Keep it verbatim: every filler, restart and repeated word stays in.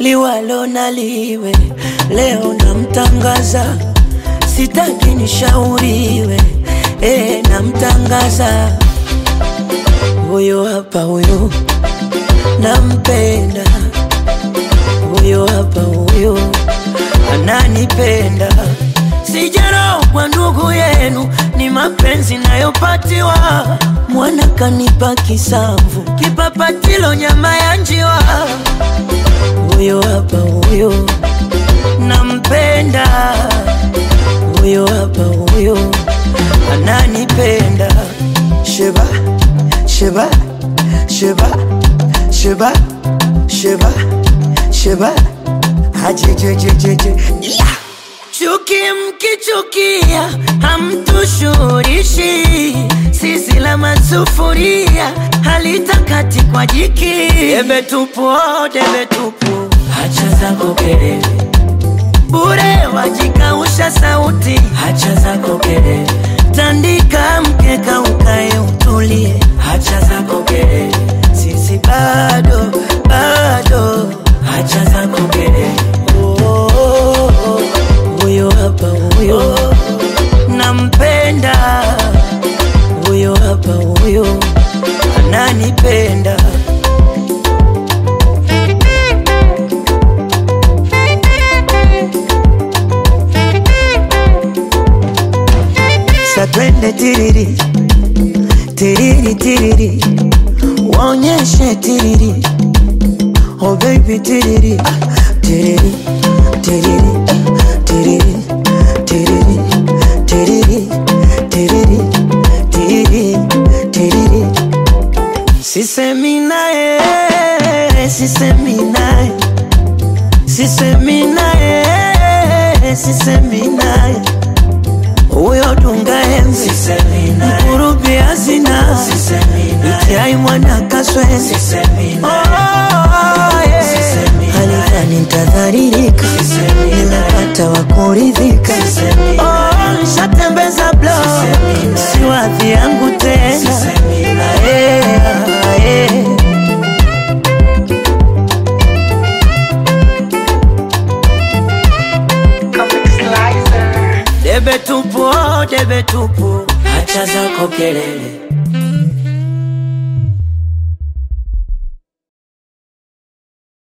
liwalo na liwe, leo namtangaza, sitaki nishauriwe, eh namtangaza. Huyo hapa huyo, nampenda. Huyo hapa huyo, ananipenda. Sijaro kwa ndugu yenu, ni mapenzi nayopatiwa. Mwana kanipa kisamvu, kipapatilo nyama ya njiwa. Huyo hapa huyo, nampenda. Huyo hapa huyo, ananipenda. Sheba, sheba, sheba, sheba, sheba, sheba, hajejejejeje, yeah! Chuki mkichukia, hamtushurishi. Sisi la masufuria, halitakati kwa jiki. Debe tupu, oh debe tupu, hacha zako kelele. Bure wajikausha sauti, hacha zako kelele. Tandika mkeka ukae utulie, hacha zako kelele. Sisi bado, bado, hacha zako kelele. Oh, oh, oh. Huyo hapa huyo, nampenda. Huyo hapa huyo, ananipenda. Sa twende tiriri, tiriri tiriri, waonyeshe tiriri. Oh baby tiriri, tiriri, tiriri, tiriri, tiriri, tiriri, tiriri, tiriri, tiriri. Sisemi nae, sisemi nae, sisemi nae, sisemi nae. Huyo dunga enzi, mkurubi hazina, itiai mwana kaswenzi. Oh, yeah. Halidhani nitadharirika, nimepata wakuridhika. Oh, nishatembeza blow, si wadhi yangu tena. Ae, ae. Debe tupu, oh debe tupu, hacha zako kelele.